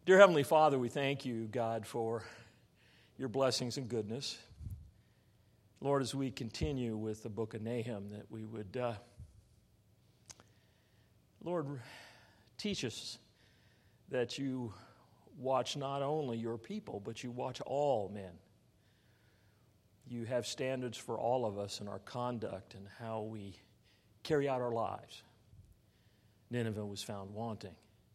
Dear Heavenly Father, we thank you, God, for your blessings and goodness. Lord, as we continue with the book of Nahum, that we would, Lord, teach us that you watch not only your people, but you watch all men. You have standards for all of us in our conduct and how we carry out our lives. Nineveh was found wanting.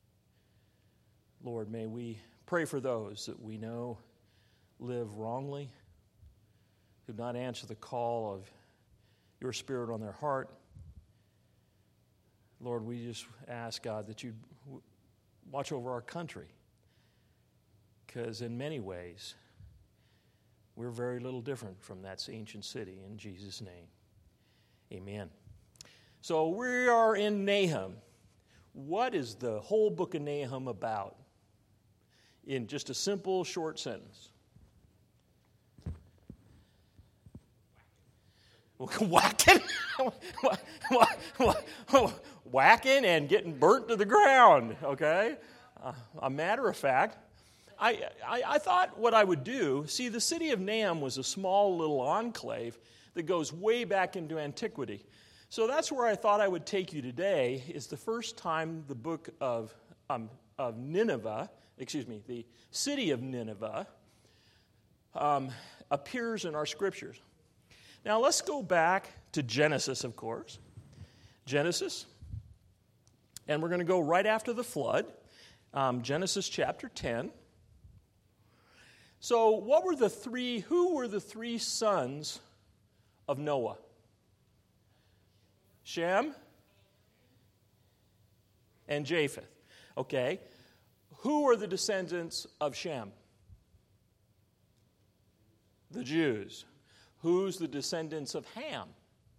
Lord, may we pray for those that we know live wrongly, who do not answer the call of your Spirit on their heart. Lord, we just ask, God, that you watch over our country, because in many ways, we're very little different from that ancient city. In Jesus' name, amen. So we are in Nahum. What is the whole book of Nahum about? In just a simple, short sentence. Whacking? Whacking and getting burnt to the ground, okay? A matter of fact, I thought what I would do, see, the city of Nahum was a small little enclave that goes way back into antiquity. So that's where I thought I would take you today, is the first time the book of Nineveh, the city of Nineveh, appears in our scriptures. Now let's go back to Genesis, of course. Genesis. And we're going to go right after the flood. Genesis chapter 10. So who were the three sons of Noah? Shem and Japheth. Okay. Who are the descendants of Shem? The Jews. Who's the descendants of Ham?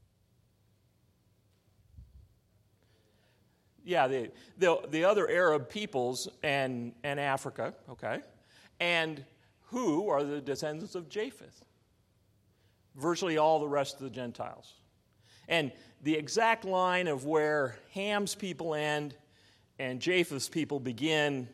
Yeah, the other Arab peoples and Africa, okay? And who are the descendants of Japheth? Virtually all the rest of the Gentiles. And the exact line of where Ham's people end and Japheth's people begin,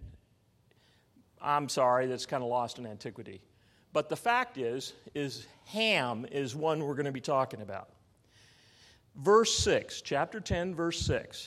I'm sorry, that's kind of lost in antiquity. But the fact is Ham is one we're going to be talking about. Verse 6, chapter 10, verse 6.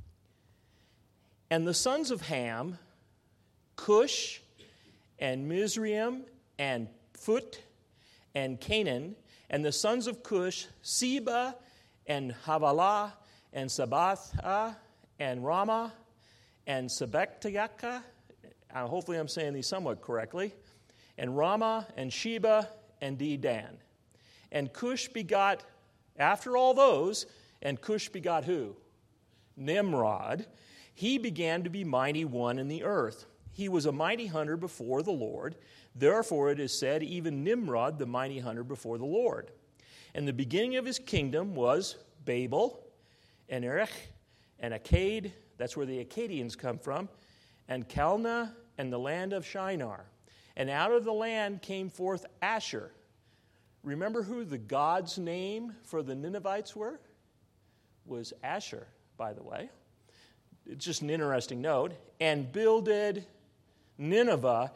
And the sons of Ham, Cush, and Mizraim, and Phut, and Canaan, and the sons of Cush, Seba, and Havilah, and Sabatha, and Ramah, and Sabektiaka. Hopefully I'm saying these somewhat correctly. And Ramah, and Sheba, and Dedan. And Cush begot, after all those, and Cush begot who? Nimrod. He began to be mighty one in the earth. He was a mighty hunter before the Lord. Therefore it is said, even Nimrod, the mighty hunter before the Lord. And the beginning of his kingdom was Babel, and Erech, and Akkad, that's where the Akkadians come from, and Calneh, and the land of Shinar. And out of the land came forth Asher. Remember who the god's name for the Ninevites were? Was Asher, by the way. It's just an interesting note. And builded Nineveh,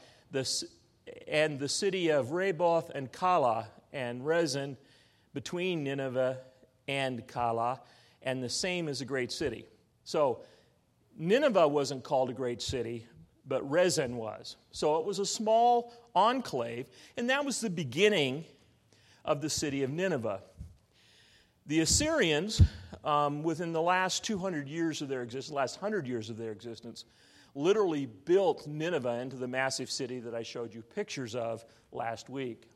and the city of Rehoboth and Calah, and Rezin, between Nineveh and Calah, and the same is a great city. So Nineveh wasn't called a great city, but Rezin was. So it was a small enclave, and that was the beginning of the city of Nineveh. The Assyrians, within the last 200 years of their existence, last 100 years of their existence, literally built Nineveh into the massive city that I showed you pictures of last week.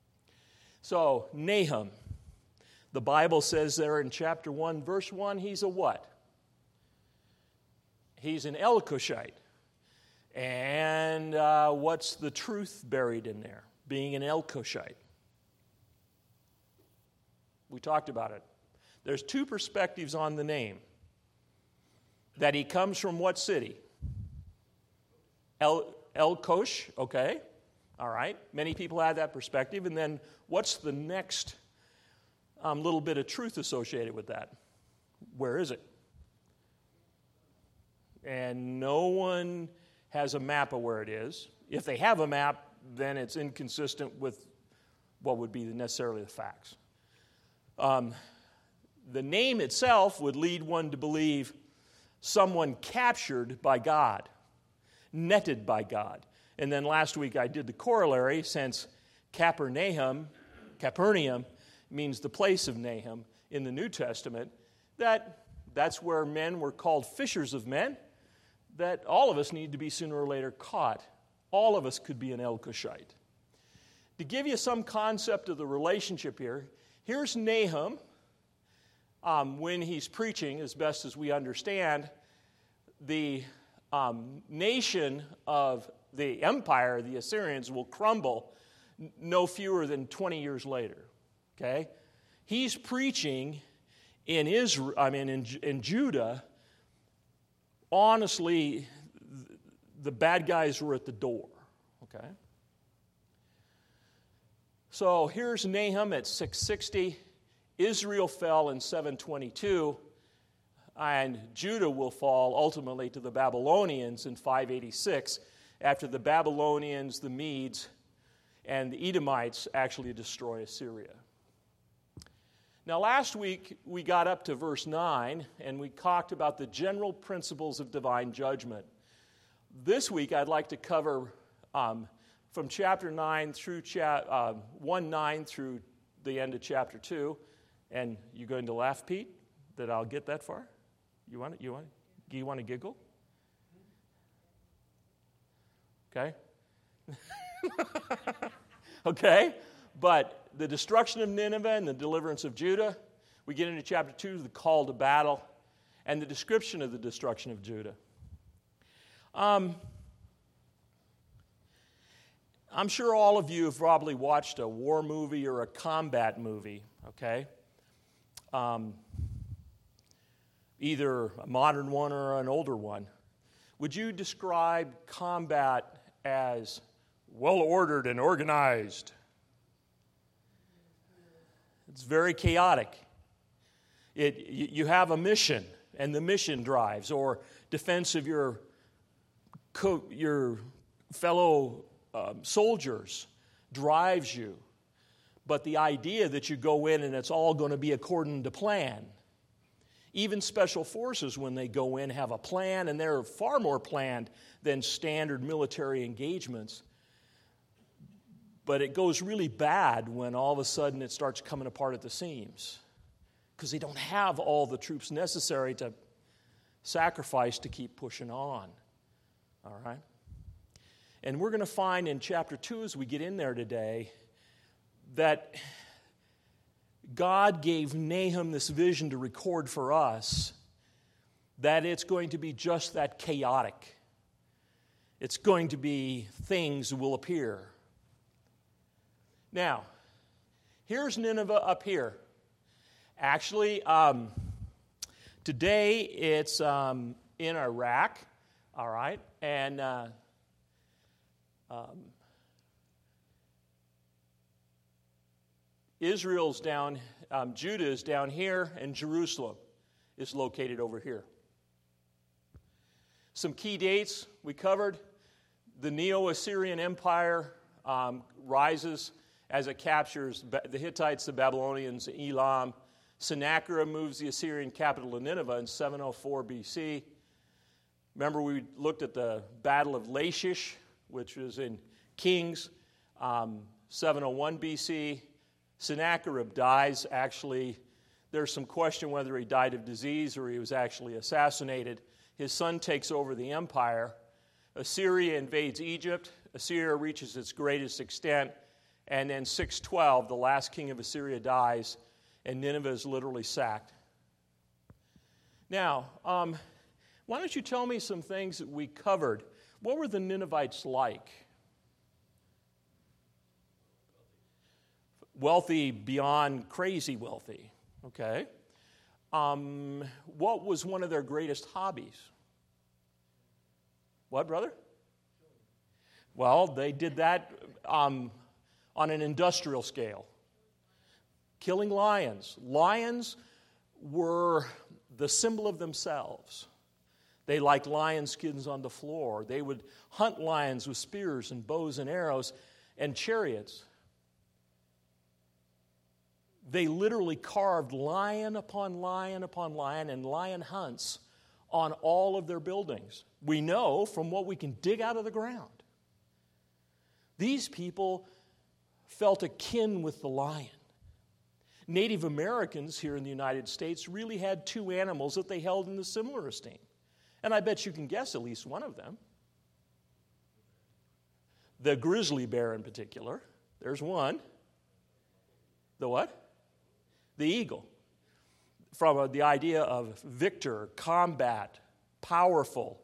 So, Nahum, the Bible says there in chapter 1, verse 1, he's a what? He's an Elkoshite. And what's the truth buried in there? Being an Elkoshite. We talked about it. There's two perspectives on the name. That he comes from what city? Elkosh, okay. All right. Many people have that perspective. And then what's the next little bit of truth associated with that? Where is it? And no one has a map of where it is. If they have a map, then it's inconsistent with what would be necessarily the facts. The name itself would lead one to believe someone captured by God, netted by God. And then last week I did the corollary, since Capernaum means the place of Nahum in the New Testament, that's where men were called fishers of men, that all of us need to be sooner or later caught. All of us could be an El-Cushite. To give you some concept of the relationship here, here's Nahum when he's preaching, as best as we understand. The nation of the empire, the Assyrians, will crumble no fewer than 20 years later. Okay? He's preaching in in Judah. Honestly, the bad guys were at the door. Okay? So here's Nahum at 660. Israel fell in 722, and Judah will fall ultimately to the Babylonians in 586, after the Babylonians, the Medes, and the Edomites actually destroy Assyria. Now, last week we got up to verse 9, and we talked about the general principles of divine judgment. This week I'd like to cover from chapter 9 through 1:9 through the end of chapter 2. And you going to laugh, Pete, that I'll get that far? You want to giggle? Okay. Okay. But the destruction of Nineveh and the deliverance of Judah. We get into chapter 2, the call to battle, and the description of the destruction of Judah. I'm sure all of you have probably watched a war movie or a combat movie, okay? Either a modern one or an older one. Would you describe combat as well-ordered and organized? It's very chaotic. You have a mission, and the mission drives, or defense of your fellow soldiers drives you. But the idea that you go in and it's all going to be according to plan. Even special forces, when they go in, have a plan, and they're far more planned than standard military engagements. But it goes really bad when all of a sudden it starts coming apart at the seams, because they don't have all the troops necessary to sacrifice to keep pushing on. All right? And we're going to find in chapter 2, as we get in there today, that God gave Nahum this vision to record for us, that it's going to be just that chaotic. It's going to be things will appear. Now, here's Nineveh up here. Actually, today it's in Iraq, all right, and Israel's down, Judah is down here, and Jerusalem is located over here. Some key dates we covered. The Neo-Assyrian Empire rises as it captures the Hittites, the Babylonians, Elam. Sennacherib moves the Assyrian capital to Nineveh in 704 BC. Remember, we looked at the Battle of Lachish, which was in Kings, 701 BC. Sennacherib dies. Actually, there's some question whether he died of disease or he was actually assassinated. His son takes over the empire. Assyria invades Egypt. Assyria reaches its greatest extent. And then 612, the last king of Assyria dies, and Nineveh is literally sacked. Now, why don't you tell me some things that we covered? What were the Ninevites like? Wealthy beyond crazy wealthy, okay? What was one of their greatest hobbies? What, brother? Well, they did that on an industrial scale. Killing lions. Lions were the symbol of themselves. They liked lion skins on the floor. They would hunt lions with spears and bows and arrows and chariots. They literally carved lion upon lion upon lion and lion hunts on all of their buildings. We know from what we can dig out of the ground. These people felt akin with the lion. Native Americans here in the United States really had two animals that they held in a similar esteem. And I bet you can guess at least one of them. The grizzly bear in particular. There's one. The what? The eagle. From the idea of victor, combat, powerful.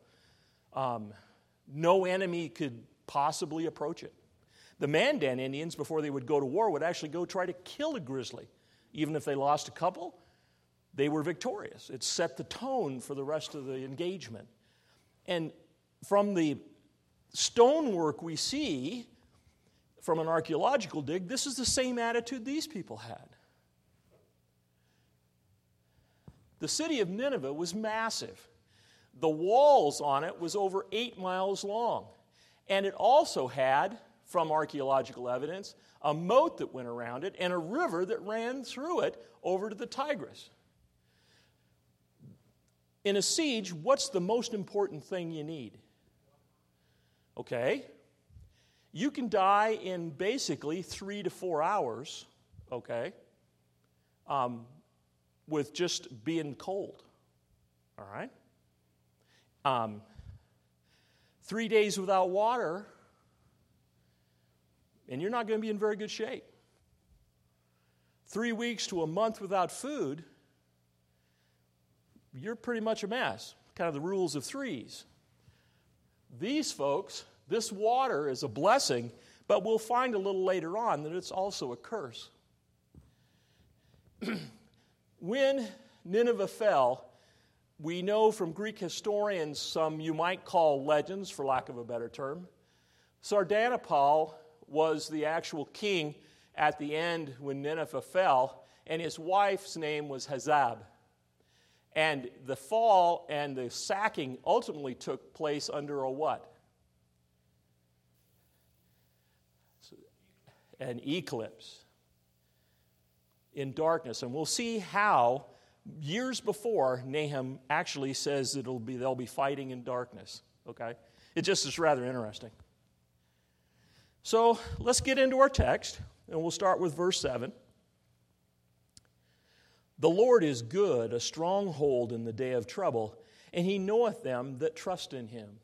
No enemy could possibly approach it. The Mandan Indians, before they would go to war, would actually go try to kill a grizzly. Even if they lost a couple, they were victorious. It set the tone for the rest of the engagement. And from the stonework we see from an archaeological dig, this is the same attitude these people had. The city of Nineveh was massive. The walls on it was over 8 miles long. And it also had, from archaeological evidence, a moat that went around it and a river that ran through it over to the Tigris. In a siege, what's the most important thing you need? Okay? You can die in basically 3 to 4 hours, okay, with just being cold. All right? 3 days without water, and you're not going to be in very good shape. 3 weeks to a month without food, you're pretty much a mess. Kind of the rules of threes. These folks, this water is a blessing, but we'll find a little later on that it's also a curse. When Nineveh fell, we know from Greek historians some you might call legends, for lack of a better term. Sardanapal was the actual king at the end when Nineveh fell, and his wife's name was Hazab. And the fall and the sacking ultimately took place under a what? An eclipse. In darkness. And we'll see how years before Nahum actually says they'll be fighting in darkness. Okay? It just is rather interesting. So let's get into our text, and we'll start with verse 7. The Lord is good, a stronghold in the day of trouble, and he knoweth them that trust in him.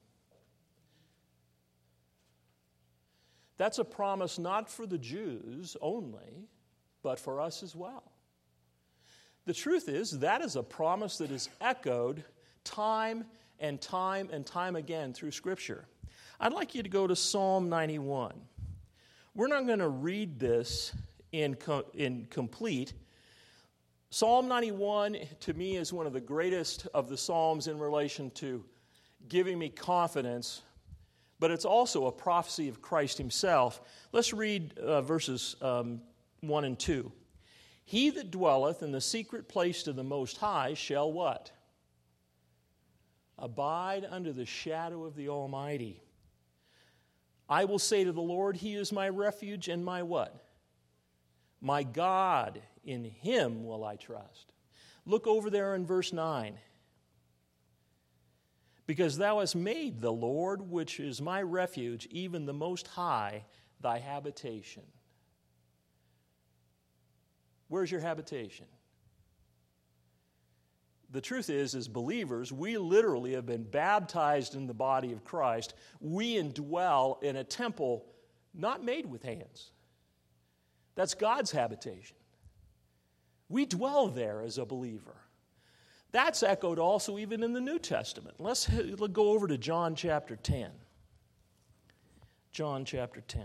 That's a promise not for the Jews only, but for us as well. The truth is, that is a promise that is echoed time and time and time again through Scripture. I'd like you to go to Psalm 91. We're not going to read this in complete. Psalm 91, to me, is one of the greatest of the Psalms in relation to giving me confidence, but it's also a prophecy of Christ himself. Let's read verses 1 and 2. He that dwelleth in the secret place of the Most High shall what? Abide under the shadow of the Almighty. I will say to the Lord, he is my refuge and my what? My God, in him will I trust. Look over there in verse 9. Because thou hast made the Lord, which is my refuge, even the Most High, thy habitation. Where's your habitation? The truth is, as believers, we literally have been baptized in the body of Christ. We indwell in a temple not made with hands. That's God's habitation. We dwell there as a believer. That's echoed also even in the New Testament. Let's go over to John chapter 10. John chapter 10.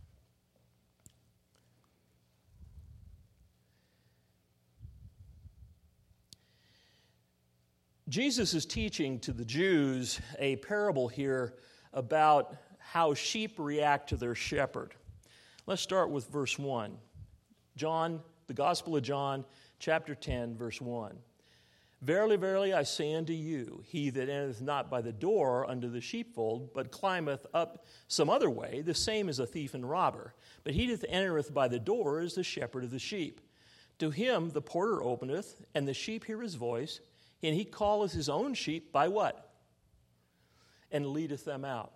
Jesus is teaching to the Jews a parable here about how sheep react to their shepherd. Let's start with verse 1. John, the Gospel of John, chapter 10, verse 1. Verily, verily, I say unto you, he that entereth not by the door unto the sheepfold, but climbeth up some other way, the same is a thief and robber. But he that entereth by the door is the shepherd of the sheep. To him the porter openeth, and the sheep hear his voice, and he calleth his own sheep by what? And leadeth them out.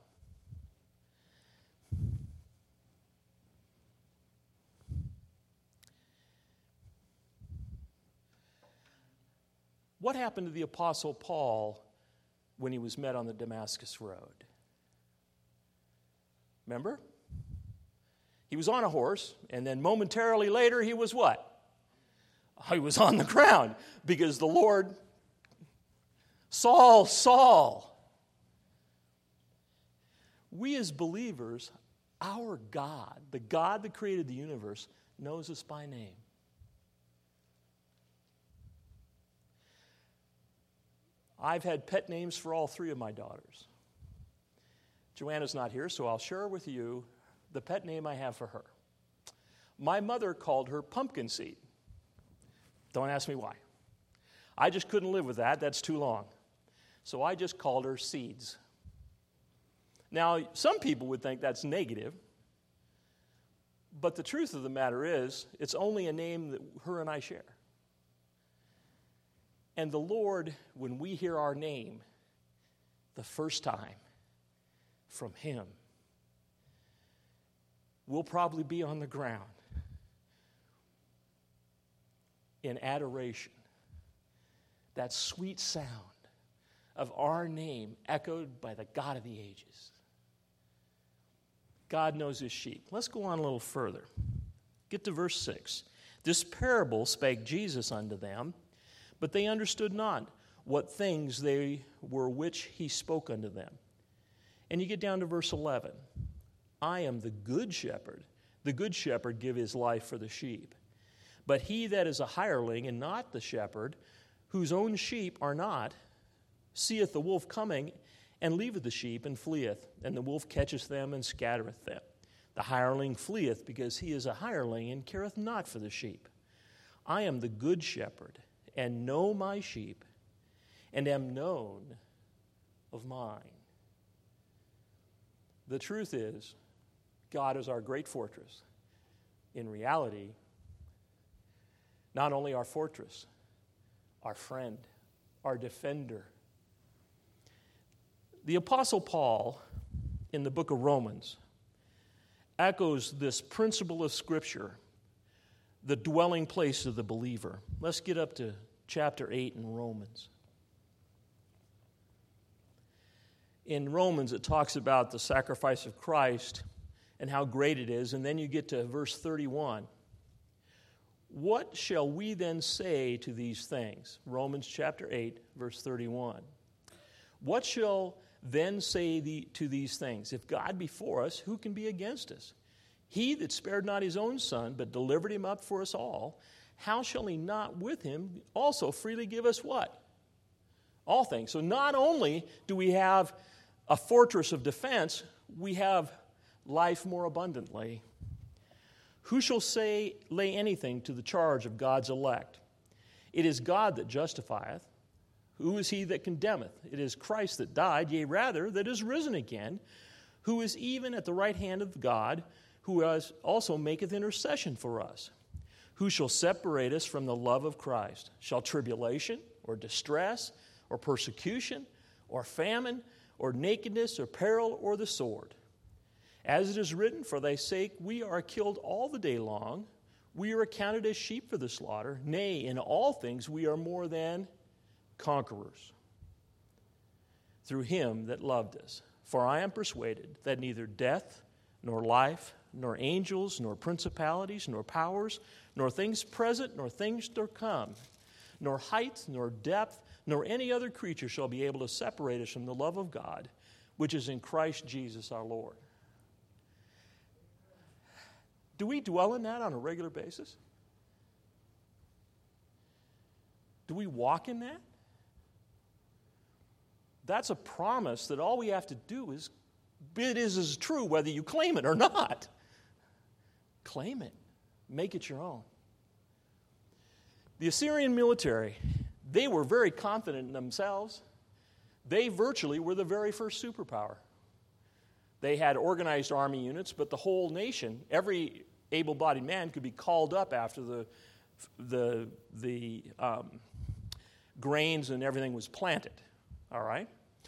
What happened to the Apostle Paul when he was met on the Damascus Road? Remember? He was on a horse, and then momentarily later he was what? He was on the ground because the Lord, Saul, Saul. We as believers, our God, the God that created the universe, knows us by name. I've had pet names for all three of my daughters. Joanna's not here, so I'll share with you the pet name I have for her. My mother called her Pumpkin Seed. Don't ask me why. I just couldn't live with that. That's too long. So I just called her Seeds. Now, some people would think that's negative, but the truth of the matter is, it's only a name that her and I share. And the Lord, when we hear our name the first time from Him, we'll probably be on the ground in adoration. That sweet sound of our name echoed by the God of the ages. God knows His sheep. Let's go on a little further. Get to verse 6. This parable spake Jesus unto them, but they understood not what things they were which He spoke unto them. And you get down to verse 11. I am the good shepherd. The good shepherd give his life for the sheep. But he that is a hireling and not the shepherd, whose own sheep are not, seeth the wolf coming, and leaveth the sheep, and fleeth. And the wolf catcheth them, and scattereth them. The hireling fleeth, because he is a hireling, and careth not for the sheep. I am the good shepherd, and know my sheep, and am known of mine. The truth is, God is our great fortress. In reality, not only our fortress, our friend, our defender. The Apostle Paul, in the book of Romans, echoes this principle of Scripture, the dwelling place of the believer. Let's get up to chapter 8 in Romans. In Romans, it talks about the sacrifice of Christ and how great it is, and then you get to verse 31. What shall we then say to these things? Romans chapter 8, verse 31. What shall then say to these things? If God be for us, who can be against us? He that spared not his own Son, but delivered him up for us all, how shall he not with him also freely give us what? All things. So not only do we have a fortress of defense, we have life more abundantly. Who shall lay anything to the charge of God's elect? It is God that justifieth. Who is he that condemneth? It is Christ that died, yea, rather, that is risen again, who is even at the right hand of God, who also maketh intercession for us. Who shall separate us from the love of Christ? Shall tribulation, or distress, or persecution, or famine, or nakedness, or peril, or the sword? As it is written, for thy sake we are killed all the day long. We are accounted as sheep for the slaughter. Nay, in all things we are more than conquerors through him that loved us. For I am persuaded that neither death, nor life, nor angels, nor principalities, nor powers, nor things present, nor things to come, nor height, nor depth, nor any other creature shall be able to separate us from the love of God, which is in Christ Jesus our Lord. Do we dwell in that on a regular basis? Do we walk in that? That's a promise that all we have to do is, it is true whether you claim it or not. Claim it. Make it your own. The Assyrian military, they were very confident in themselves. They virtually were the very first superpower. They had organized army units, but the whole nation, every able-bodied man could be called up after the grains and everything was planted. All right?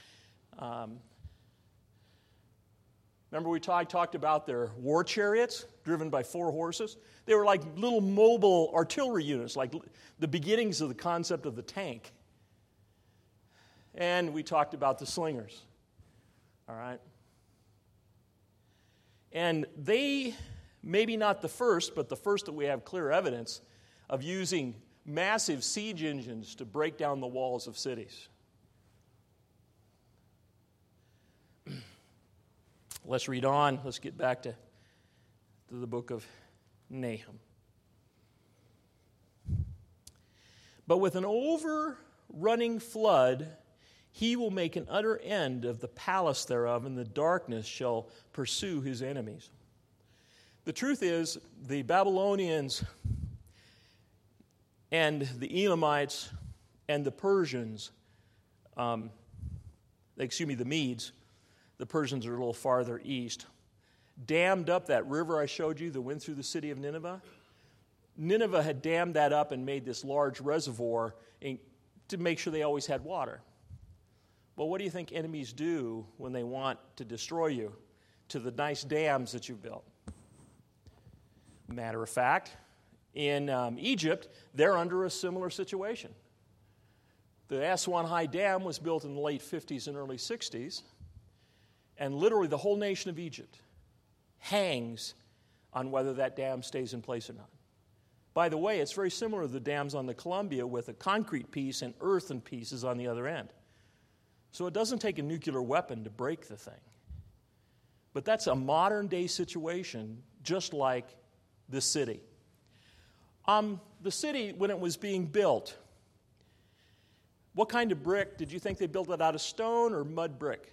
Remember we talked about their war chariots driven by 4 horses? They were like little mobile artillery units, like the beginnings of the concept of the tank. And we talked about the slingers. All right? And they, maybe not the first, but the first that we have clear evidence of using massive siege engines to break down the walls of cities. Let's read on. Let's get back to the book of Nahum. But with an overrunning flood, he will make an utter end of the palace thereof, and the darkness shall pursue his enemies. The truth is, the Babylonians and the Elamites and the Persians, the Medes, the Persians are a little farther east, dammed up that river I showed you that went through the city of Nineveh. Nineveh had dammed that up and made this large reservoir to make sure they always had water. Well, what do you think enemies do when they want to destroy you to the nice dams that you built? Matter of fact, in Egypt, they're under a similar situation. The Aswan High Dam was built in the late 50s and early 60s, and literally the whole nation of Egypt hangs on whether that dam stays in place or not. By the way, it's very similar to the dams on the Columbia with a concrete piece and earthen pieces on the other end. So it doesn't take a nuclear weapon to break the thing. But that's a modern-day situation, just like the city. The city, when it was being built, what kind of brick? Did you think they built it out of stone or mud brick?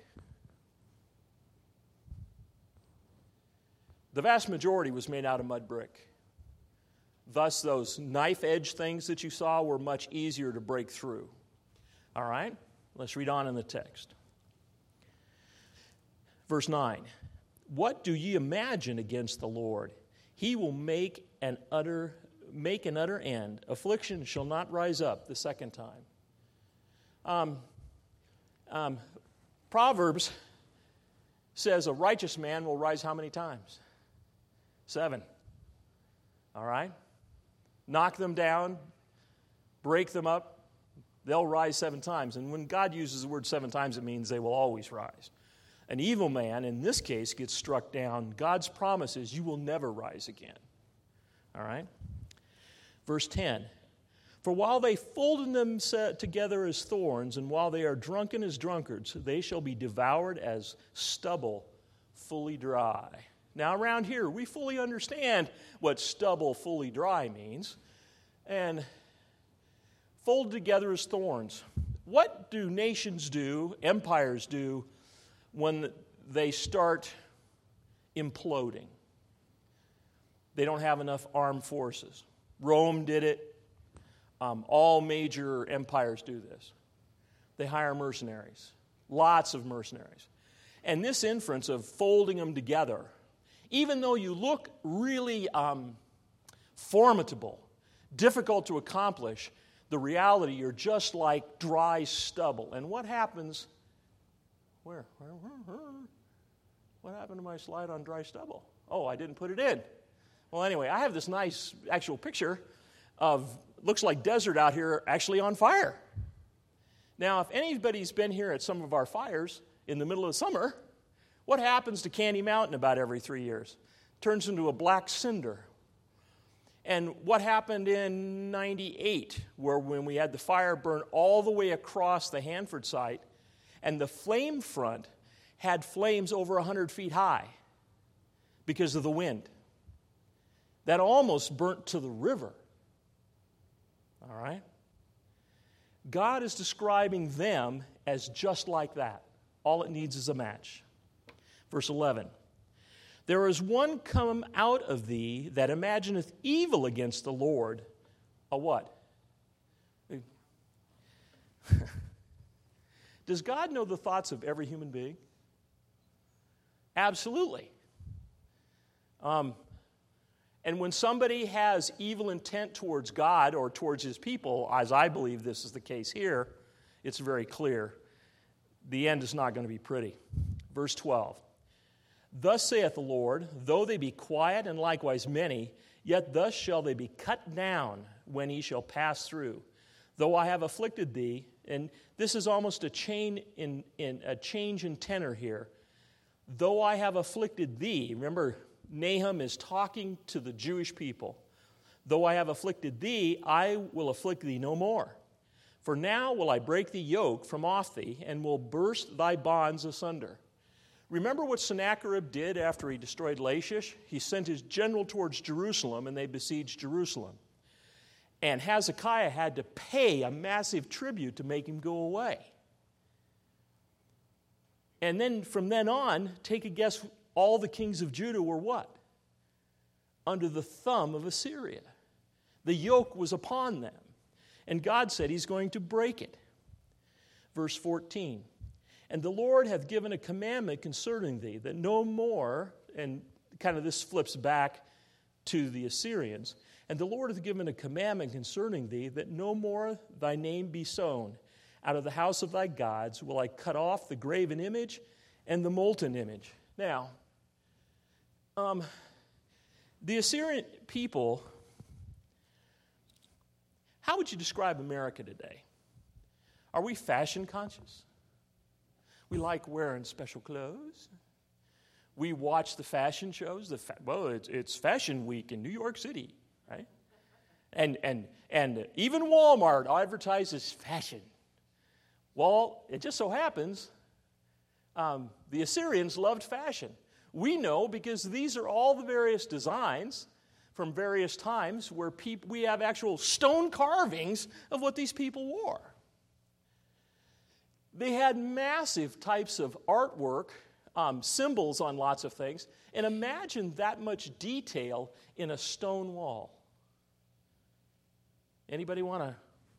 The vast majority was made out of mud brick. Thus, those knife-edge things that you saw were much easier to break through. All right? Let's read on in the text. Verse 9. What do ye imagine against the Lord? He will make an utter end. Affliction shall not rise up the second time. Proverbs says a righteous man will rise how many times? 7. All right? Knock them down, break them up, they'll rise 7 times. And when God uses the word 7 times, it means they will always rise. An evil man, in this case, gets struck down. God's promise is you will never rise again. All right? Verse 10. For while they fold them together as thorns, and while they are drunken as drunkards, they shall be devoured as stubble fully dry. Now, around here, we fully understand what stubble fully dry means. And folded together as thorns. What do nations do, empires do, when they start imploding? They don't have enough armed forces. Rome did it. All major empires do this. They hire mercenaries, lots of mercenaries. And this inference of folding them together, even though you look really formidable, difficult to accomplish, the reality, you're just like dry stubble. And what happens? Where? What happened to my slide on dry stubble? Oh, I didn't put it in. Well, anyway, I have this nice actual picture of, looks like desert out here actually on fire. Now, if anybody's been here at some of our fires in the middle of the summer, what happens to Candy Mountain about every 3 years? It turns into a black cinder. And what happened in 98, when we had the fire burn all the way across the Hanford site, and the flame front had flames over 100 feet high because of the wind. That almost burnt to the river. All right? God is describing them as just like that. All it needs is a match. Verse 11. There is one come out of thee that imagineth evil against the Lord. A what? Does God know the thoughts of every human being? Absolutely. And when somebody has evil intent towards God or towards his people, as I believe this is the case here, it's very clear. The end is not going to be pretty. Verse 12. Thus saith the Lord, though they be quiet and likewise many, yet thus shall they be cut down when he shall pass through. Though I have afflicted thee, and this is almost a change in tenor here. Though I have afflicted thee, remember, Nahum is talking to the Jewish people. Though I have afflicted thee, I will afflict thee no more. For now will I break the yoke from off thee, and will burst thy bonds asunder. Remember what Sennacherib did after he destroyed Lachish? He sent his general towards Jerusalem, and they besieged Jerusalem. And Hezekiah had to pay a massive tribute to make him go away. And then from then on, take a guess, all the kings of Judah were what? Under the thumb of Assyria. The yoke was upon them. And God said he's going to break it. Verse 14. And the Lord hath given a commandment concerning thee, that no more, and kind of this flips back to the Assyrians, and the Lord hath given a commandment concerning thee, that no more thy name be sown. Out of the house of thy gods will I cut off the graven image and the molten image. Now, the Assyrian people, how would you describe America today? Are we fashion conscious? We like wearing special clothes. We watch the fashion shows. It's Fashion Week in New York City, right? And even Walmart advertises fashion. Well, it just so happens the Assyrians loved fashion. We know because these are all the various designs from various times where we have actual stone carvings of what these people wore. They had massive types of artwork, symbols on lots of things, and imagine that much detail in a stone wall. Anybody want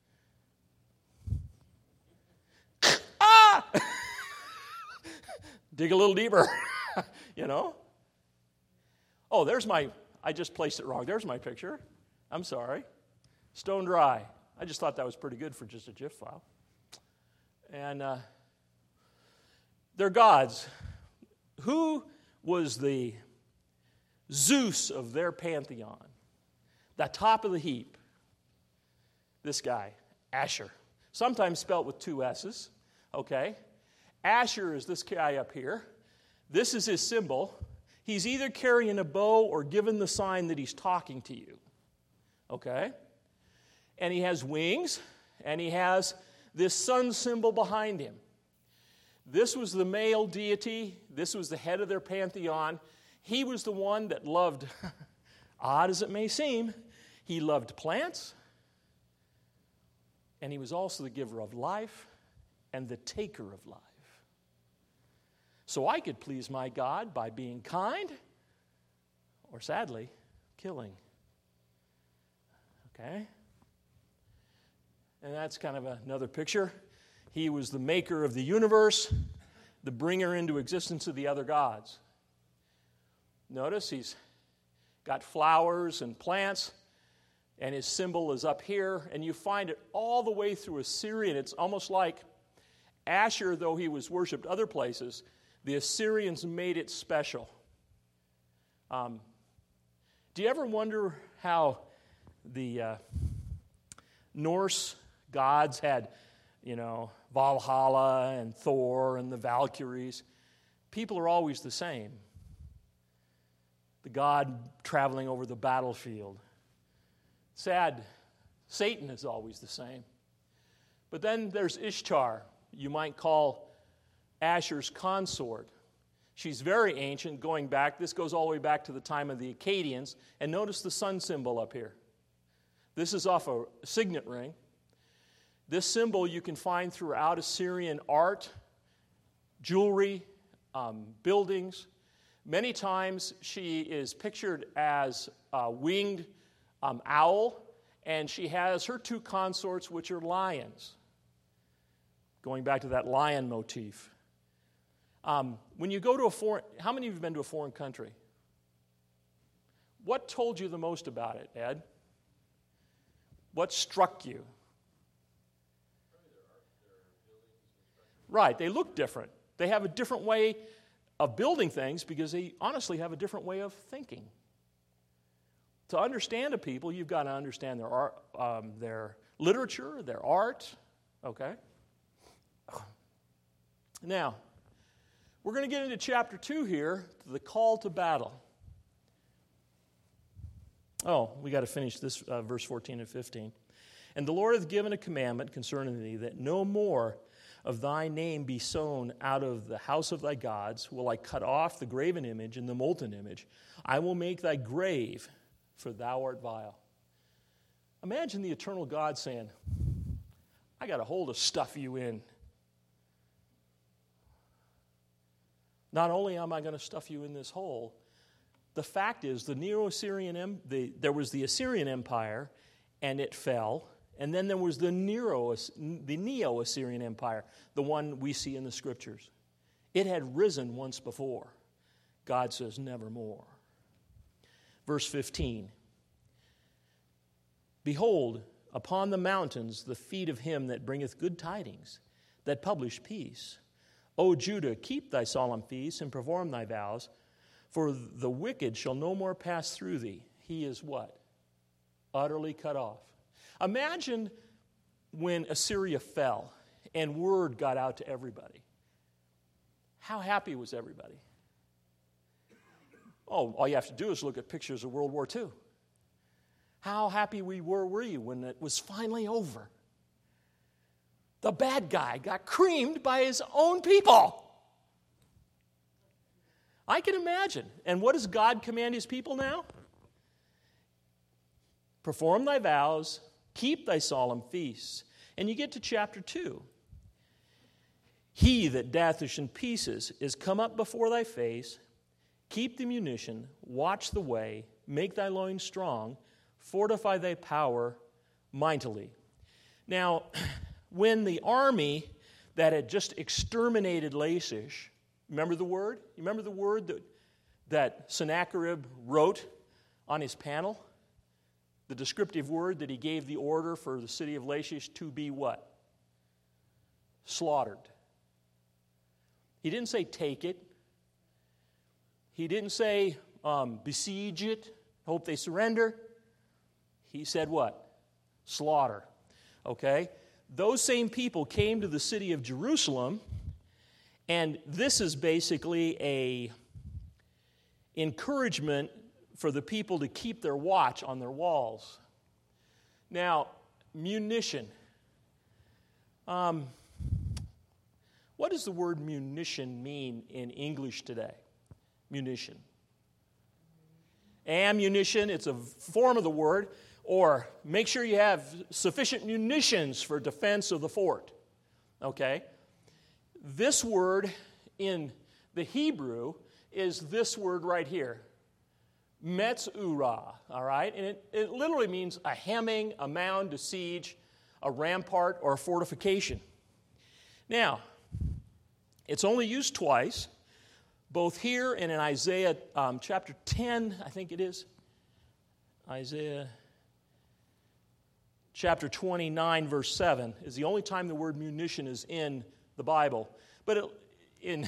to? Ah! Dig a little deeper, you know? Oh, I just placed it wrong. There's my picture. I'm sorry. Stone dry. I just thought that was pretty good for just a GIF file. And they're gods. Who was the Zeus of their pantheon? The top of the heap. This guy, Asher. Sometimes spelt with two S's, okay? Asher is this guy up here. This is his symbol. He's either carrying a bow or giving the sign that he's talking to you, okay? And he has wings, and he has this sun symbol behind him. This was the male deity. This was the head of their pantheon. He was the one that loved, odd as it may seem, he loved plants, and he was also the giver of life and the taker of life. So I could please my God by being kind or, sadly, killing. Okay? And that's kind of another picture. He was the maker of the universe, the bringer into existence of the other gods. Notice he's got flowers and plants, and his symbol is up here, and you find it all the way through Assyrian. It's almost like Asher, though he was worshipped other places, the Assyrians made it special. Do you ever wonder how the Norse gods had, Valhalla and Thor and the Valkyries? People are always the same. The god traveling over the battlefield. Sad, Satan is always the same. But then there's Ishtar, you might call Asher's consort. She's very ancient, going back. This goes all the way back to the time of the Akkadians. And notice the sun symbol up here. This is off a signet ring. This symbol you can find throughout Assyrian art, jewelry, buildings. Many times she is pictured as a winged owl, and she has her two consorts, which are lions. going back to that lion motif. When you go to how many of you have been to a foreign country? What told you the most about it, Ed? What struck you? Right, they look different. They have a different way of building things because they honestly have a different way of thinking. To understand a people, you've got to understand their art, their literature, their art, okay? Now, we're going to get into chapter 2 here, the call to battle. Oh, we got to finish this verse 14 and 15. And the Lord hath given a commandment concerning thee, that no more of thy name be sown out of the house of thy gods, will I cut off the graven image and the molten image. I will make thy grave, for thou art vile. Imagine the eternal God saying, I got a hole to stuff you in. Not only am I going to stuff you in this hole, the fact is there was the Assyrian Empire, and it fell. And then there was the Neo-Assyrian Empire, the one we see in the Scriptures. It had risen once before. God says, nevermore. Verse 15. Behold, upon the mountains the feet of him that bringeth good tidings, that publish peace. O Judah, keep thy solemn feasts and perform thy vows, for the wicked shall no more pass through thee. He is what? Utterly cut off. Imagine when Assyria fell and word got out to everybody. How happy was everybody? Oh, all you have to do is look at pictures of World War II. How happy were you when it was finally over? The bad guy got creamed by his own people. I can imagine. And what does God command his people now? Perform thy vows, keep thy solemn feasts. And you get to chapter 2. He that datheth in pieces is come up before thy face. Keep the munition, watch the way, make thy loins strong, fortify thy power mightily. Now, when the army that had just exterminated Lachish, remember the word? You remember the word that Sennacherib wrote on his panel? The descriptive word that he gave the order for the city of Lachish to be what? Slaughtered. He didn't say take it. He didn't say besiege it, hope they surrender. He said what? Slaughter. Okay? Those same people came to the city of Jerusalem, and this is basically a encouragement for the people to keep their watch on their walls. Now, munition. What does the word munition mean in English today? Munition. Ammunition, it's a form of the word, or make sure you have sufficient munitions for defense of the fort. Okay? This word in the Hebrew is this word right here. Metzurah, all right? And it literally means a hemming, a mound, a siege, a rampart, or a fortification. Now, it's only used twice, both here and in Isaiah chapter 10, I think it is. Isaiah chapter 29, verse 7 is the only time the word munition is in the Bible. But in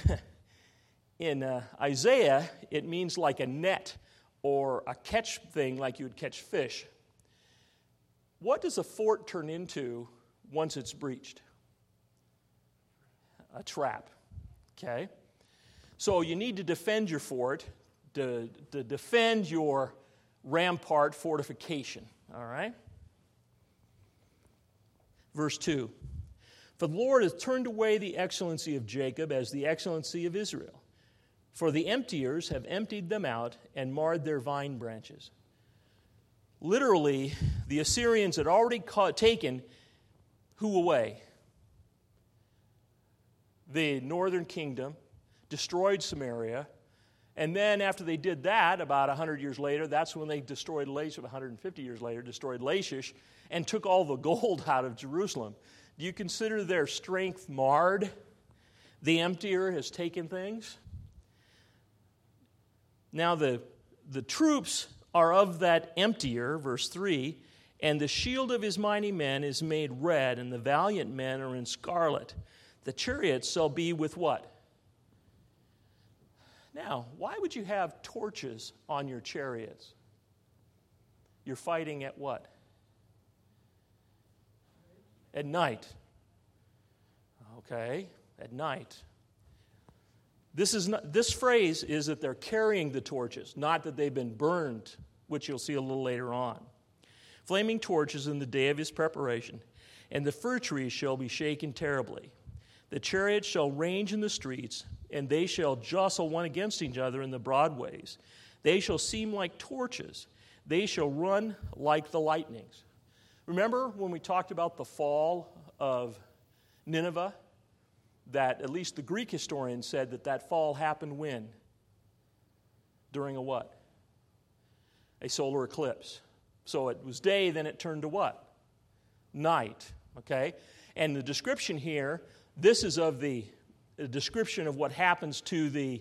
Isaiah, it means like a net or a catch thing like you would catch fish. What does a fort turn into once it's breached? A trap. Okay? So you need to defend your fort, to defend your rampart fortification. All right? Verse 2. For the Lord hath turned away the excellency of Jacob as the excellency of Israel. For the emptiers have emptied them out and marred their vine branches. Literally, the Assyrians had already taken who away? The northern kingdom, destroyed Samaria, and then after they did that, about 100 years later, that's when they destroyed Lachish, 150 years later, destroyed Lachish, and took all the gold out of Jerusalem. Do you consider their strength marred? The emptier has taken things. Now the troops are of that emptier, verse 3, and the shield of his mighty men is made red, and the valiant men are in scarlet. The chariots shall be with what? Now, why would you have torches on your chariots? You're fighting at what? At night. Okay, at night. This phrase is that they're carrying the torches, not that they've been burned, which you'll see a little later on. Flaming torches in the day of his preparation, and the fir trees shall be shaken terribly. The chariots shall range in the streets, and they shall jostle one against each other in the broad ways. They shall seem like torches. They shall run like the lightnings. Remember when we talked about the fall of Nineveh? That at least the Greek historian said that fall happened when? During a what? A solar eclipse. So it was day, then it turned to what? Night. Okay? And the description here, this is of the description of what happens to the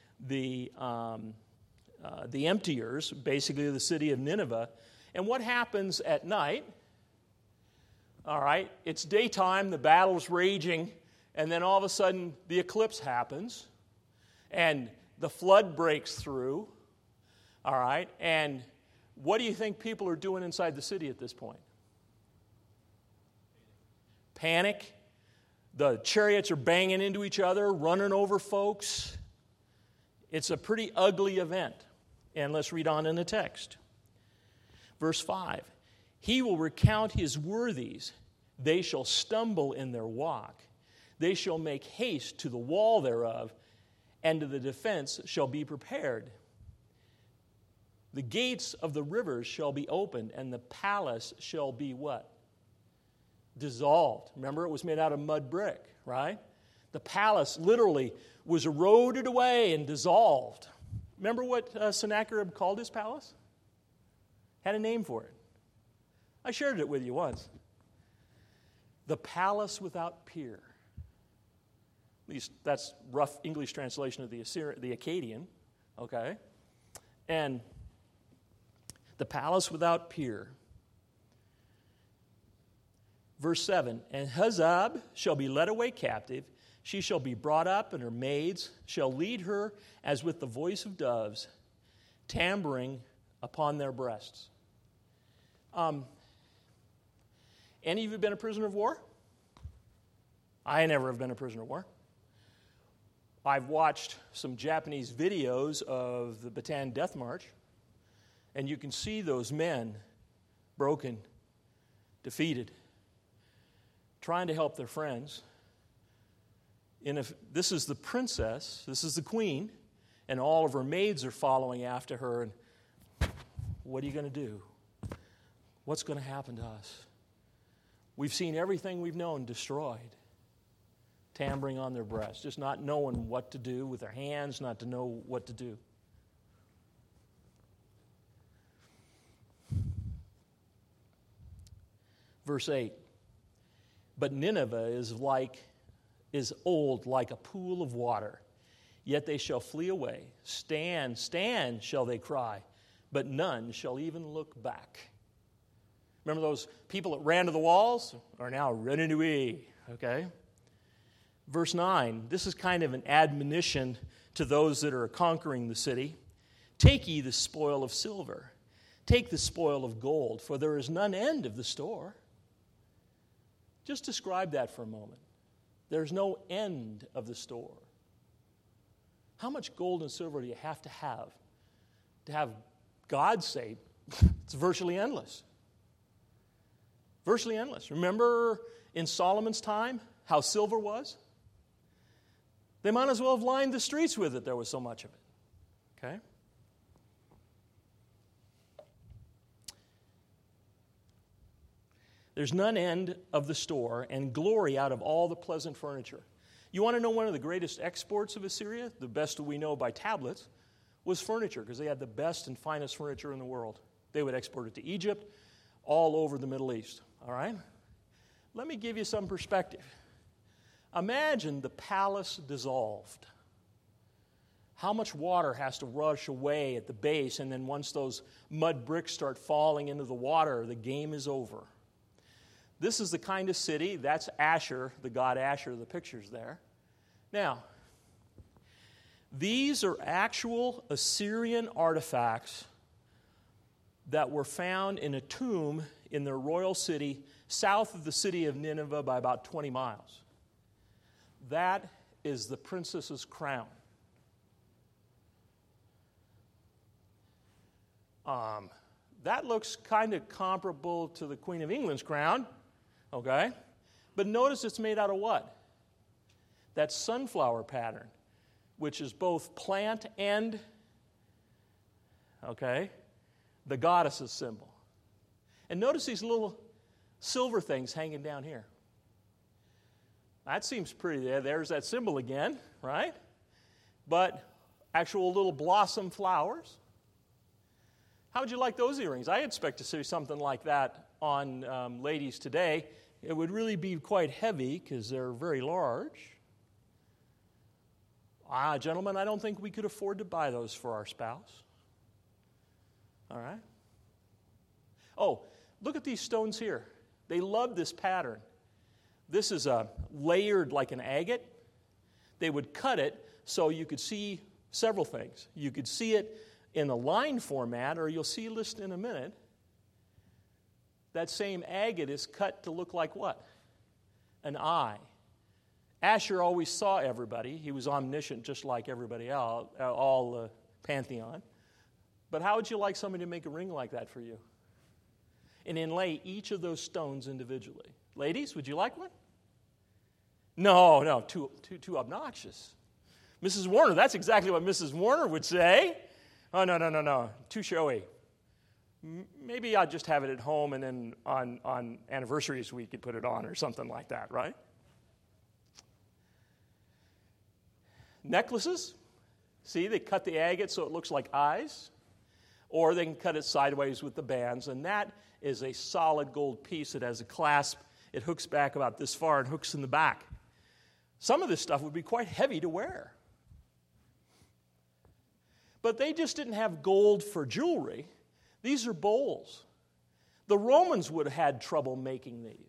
emptiers, basically the city of Nineveh. And what happens at night? All right, it's daytime, the battle's raging, and then all of a sudden the eclipse happens, and the flood breaks through. All right, and what do you think people are doing inside the city at this point? Panic. The chariots are banging into each other, running over folks. It's a pretty ugly event. And let's read on in the text. Verse 5. He will recount his worthies. They shall stumble in their walk. They shall make haste to the wall thereof, and to the defense shall be prepared. The gates of the rivers shall be opened, and the palace shall be what? Dissolved. Remember, it was made out of mud brick, right? The palace literally was eroded away and dissolved. Remember what Sennacherib called his palace? Had a name for it. I shared it with you once. The palace without peer. At least that's rough English translation of the Akkadian. Okay? And the palace without peer. Verse 7, and Huzzab shall be led away captive. She shall be brought up, and her maids shall lead her as with the voice of doves, tambering upon their breasts. Any of you been a prisoner of war? I never have been a prisoner of war. I've watched some Japanese videos of the Bataan Death March, and you can see those men broken, defeated, trying to help their friends. And if this is the princess, this is the queen, and all of her maids are following after her, and what are you going to do? What's going to happen to us? We've seen everything we've known destroyed. Tambering on their breasts, just not knowing what to do with their hands, not to know what to do. Verse 8. But Nineveh is old like a pool of water, yet they shall flee away. Stand, stand, shall they cry, but none shall even look back. Remember those people that ran to the walls are now running away, okay? Verse 9, this is kind of an admonition to those that are conquering the city. Take ye the spoil of silver, take the spoil of gold, for there is none end of the store. Just describe that for a moment. There's no end of the store. How much gold and silver do you have? To have God's sake, it's virtually endless. Virtually endless. Remember in Solomon's time how silver was? They might as well have lined the streets with it. There was so much of it. Okay? There's none end of the store, and glory out of all the pleasant furniture. You want to know one of the greatest exports of Assyria, the best we know by tablets, was furniture, because they had the best and finest furniture in the world. They would export it to Egypt, all over the Middle East. All right? let me give you some perspective. Imagine the palace dissolved. How much water has to rush away at the base, and then once those mud bricks start falling into the water, the game is over. This is the kind of city, that's Ashur, the god Ashur, the picture's there. Now, these are actual Assyrian artifacts that were found in a tomb in their royal city, south of the city of Nineveh by about 20 miles. That is the princess's crown. That looks kind of comparable to the Queen of England's crown, okay? But notice it's made out of what? That sunflower pattern, which is both plant and, okay, the goddess's symbol. And notice these little silver things hanging down here. That seems pretty there. There's that symbol again, right? But actual little blossom flowers. How would you like those earrings? I expect to see something like that on ladies today. It would really be quite heavy because they're very large. Gentlemen, I don't think we could afford to buy those for our spouse. All right? Oh, look at these stones here. They love this pattern. This is layered like an agate. They would cut it so you could see several things. You could see it in a line format, or you'll see listed in a minute. That same agate is cut to look like what? An eye. Ashur always saw everybody. He was omniscient just like everybody else, all the pantheon. But how would you like somebody to make a ring like that for you? And inlay each of those stones individually. Ladies, would you like one? No, too obnoxious. Mrs. Warner, that's exactly what Mrs. Warner would say. Oh, no, too showy. Maybe I'd just have it at home, and then on anniversaries we could put it on or something like that, right? Necklaces, see, they cut the agate so it looks like eyes, or they can cut it sideways with the bands, and that is a solid gold piece. It has a clasp. It hooks back about this far and hooks in the back. Some of this stuff would be quite heavy to wear. But they just didn't have gold for jewelry. These are bowls. The Romans would have had trouble making these.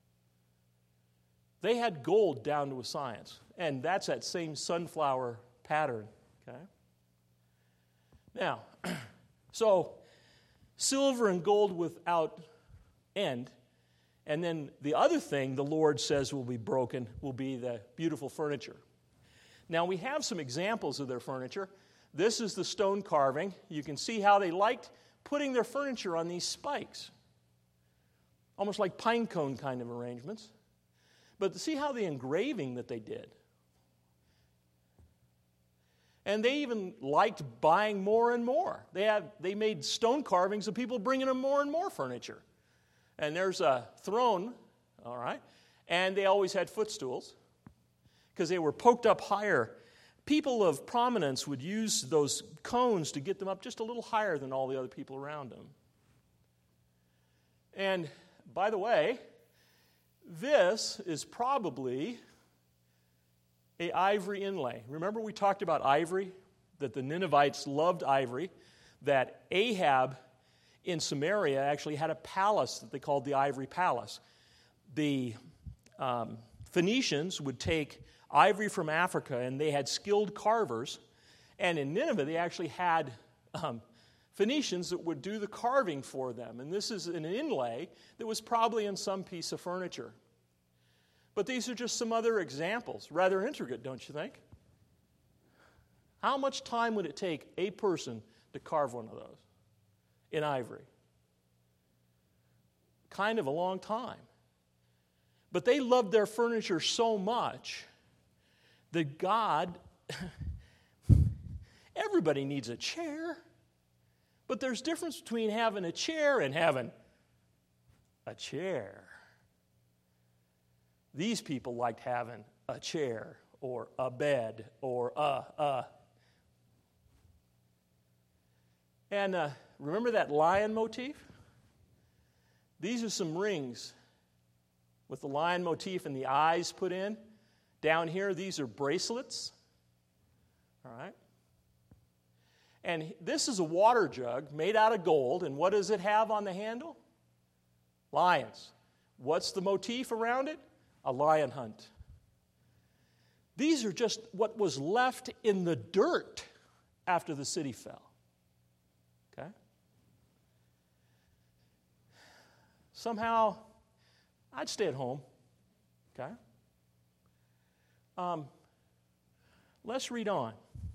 They had gold down to a science. And that's that same sunflower pattern. Okay? Now, so silver and gold without end. And then the other thing the Lord says will be broken will be the beautiful furniture. Now, we have some examples of their furniture. This is the stone carving. You can see how they liked putting their furniture on these spikes, almost like pine cone kind of arrangements. But see how the engraving that they did. And they even liked buying more and more. They made stone carvings of people bringing them more and more furniture. And there's a throne, all right, and they always had footstools because they were poked up higher. People of prominence would use those cones to get them up just a little higher than all the other people around them. And by the way, this is probably an ivory inlay. Remember we talked about ivory, that the Ninevites loved ivory, that Ahab in Samaria actually had a palace that they called the Ivory Palace. The Phoenicians would take ivory from Africa, and they had skilled carvers. And in Nineveh, they actually had Phoenicians that would do the carving for them. And this is an inlay that was probably in some piece of furniture. But these are just some other examples. Rather intricate, don't you think? How much time would it take a person to carve one of those in ivory? Kind of a long time. But they loved their furniture so much that God, everybody needs a chair. But there's difference between having a chair and having a chair. These people liked having a chair or a bed or And remember that lion motif? These are some rings with the lion motif and the eyes put in. Down here, these are bracelets. All right? And this is a water jug made out of gold, and what does it have on the handle? Lions. What's the motif around it? A lion hunt. These are just what was left in the dirt after the city fell. Okay? Somehow, I'd stay at home. Okay? Let's read on.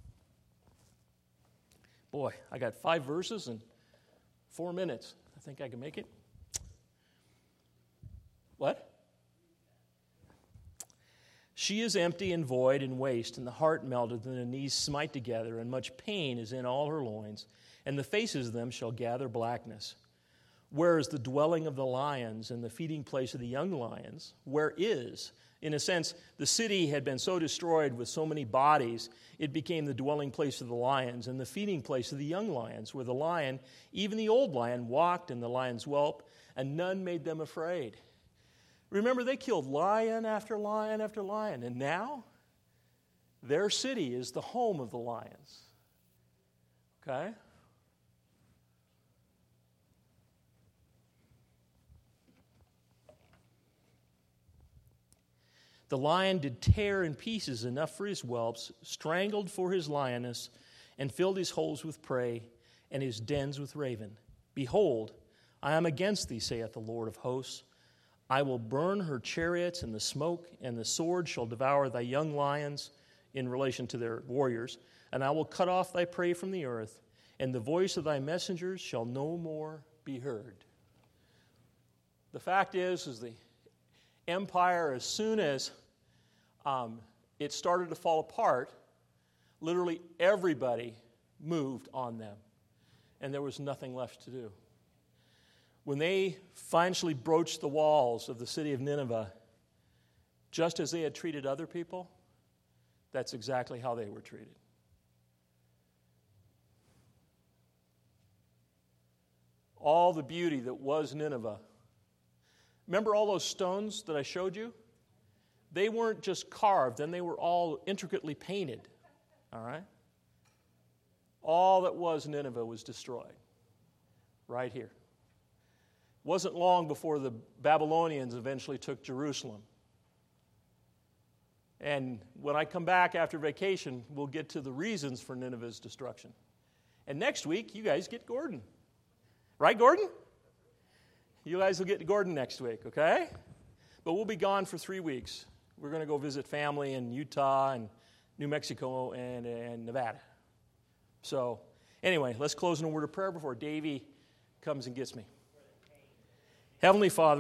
Boy, I got 5 verses and 4 minutes. I think I can make it. What? She is empty and void and waste, and the heart melted, and the knees smite together, and much pain is in all her loins, and the faces of them shall gather blackness. Where is the dwelling of the lions and the feeding place of the young lions? Where is? In a sense, the city had been so destroyed with so many bodies, it became the dwelling place of the lions and the feeding place of the young lions, where the lion, even the old lion, walked in the lion's whelp, and none made them afraid. Remember, they killed lion after lion after lion, and now their city is the home of the lions. Okay? The lion did tear in pieces enough for his whelps, strangled for his lioness, and filled his holes with prey, and his dens with raven. Behold, I am against thee, saith the Lord of hosts. I will burn her chariots in the smoke, and the sword shall devour thy young lions in relation to their warriors, and I will cut off thy prey from the earth, and the voice of thy messengers shall no more be heard. The fact is the empire, as soon as it started to fall apart, literally everybody moved on them, and there was nothing left to do. When they finally broached the walls of the city of Nineveh, just as they had treated other people, that's exactly how they were treated. All the beauty that was Nineveh. Remember all those stones that I showed you? They weren't just carved, and they were all intricately painted. All right? All that was Nineveh was destroyed. Right here. It wasn't long before the Babylonians eventually took Jerusalem. And when I come back after vacation, we'll get to the reasons for Nineveh's destruction. And next week, you guys get Gordon. Right, Gordon? You guys will get Gordon next week, okay? But we'll be gone for 3 weeks. We're going to go visit family in Utah and New Mexico and Nevada. So, anyway, let's close in a word of prayer before Davey comes and gets me. Heavenly Father,